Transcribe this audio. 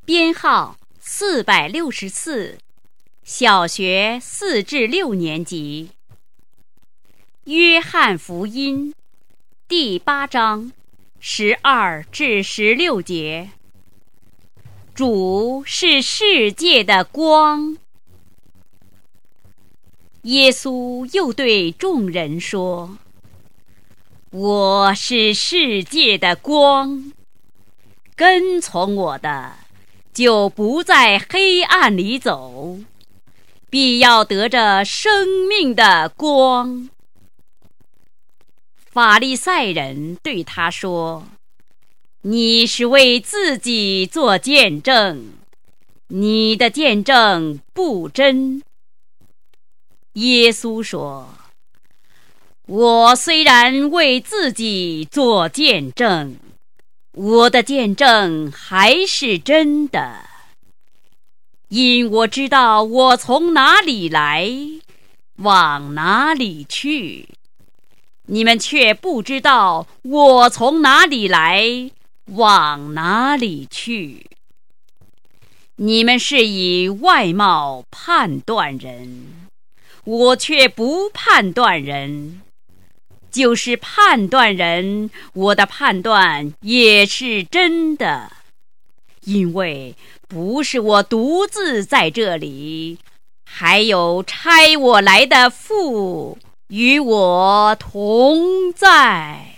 编号464，小学4至6年级。约翰福音第8章12至16节。主是世界的光。耶稣又对众人说：我是世界的光，跟从我的就不在黑暗里走，必要得着生命的光。法利赛人对他说：你是为自己做见证，你的见证不真。耶稣说：我虽然为自己做见证，我的见证还是真的，因我知道我从哪里来，往哪里去，你们却不知道我从哪里来，往哪里去。你们是以外貌判断人，我却不判断人。就是判断人，我的判断也是真的，因为不是我独自在这里，还有差我来的父与我同在。